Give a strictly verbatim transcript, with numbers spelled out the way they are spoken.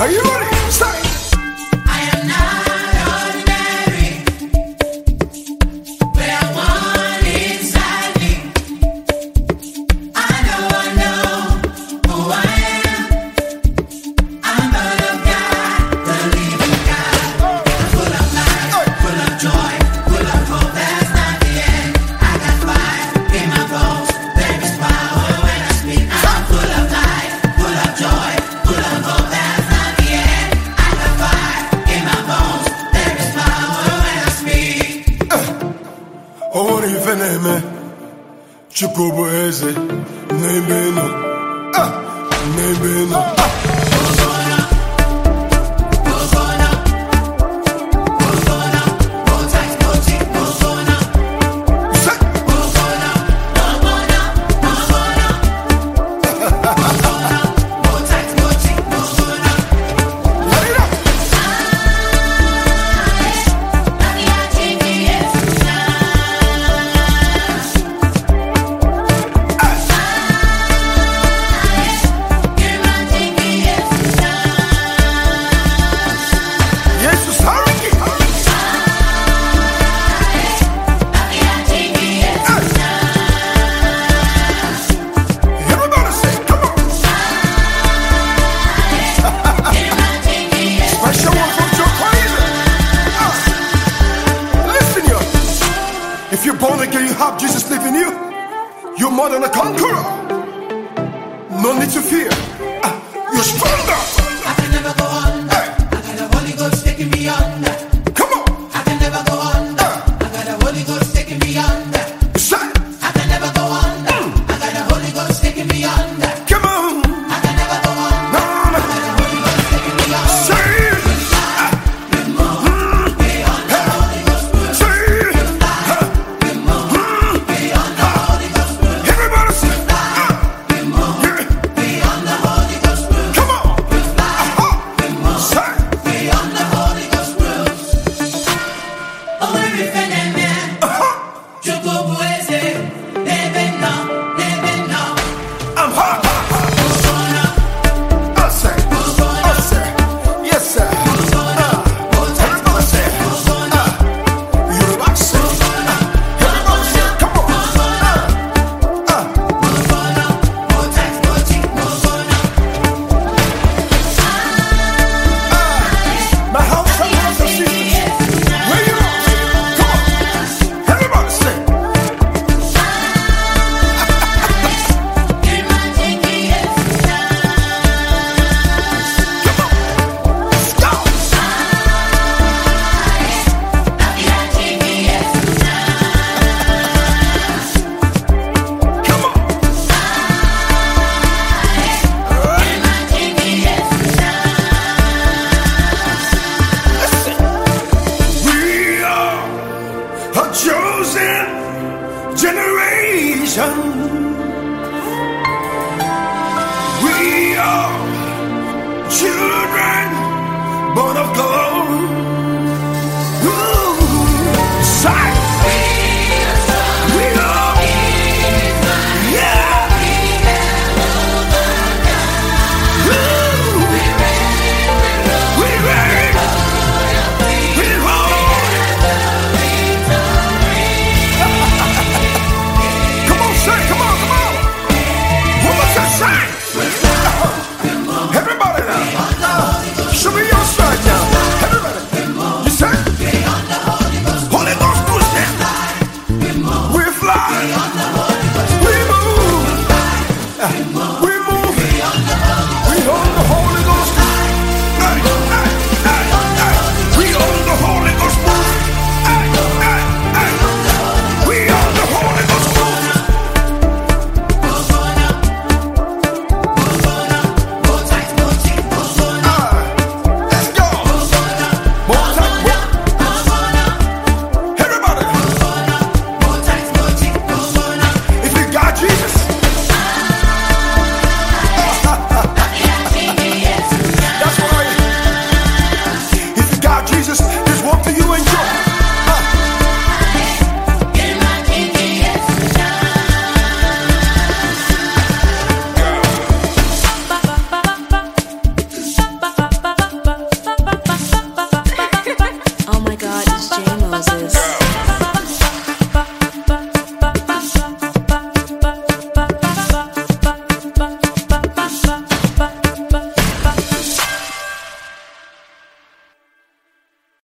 Are you ready? Start. I am not ordinary. We're one inside me. I know, I know who I am. I'm a bird of God, the living God. I'm full of life, full of joy, full of hope. That's not the end. I got fire in my bones. There is power when I speak. I'm full of life, full of joy, full of hope. That's not the end. I got fire in my bones. There is power when I speak. Oh, if an amen. Chukobo eze. Nebe no. Ah, nebe no. Ah. If you're born again, you have Jesus living in you. You're more than a conqueror. No need to fear. Ah, you're stronger. I can never go under. Hey. I got the Holy Ghost taking me under. Come on. I can never go under. I got the Holy Ghost taking me under. Say. I can never go under. I got the Holy Ghost taking me under. Come on. I can never go under. No, no. I got the Holy Ghost taking me under. Say. Chosen generation, we are children born of God.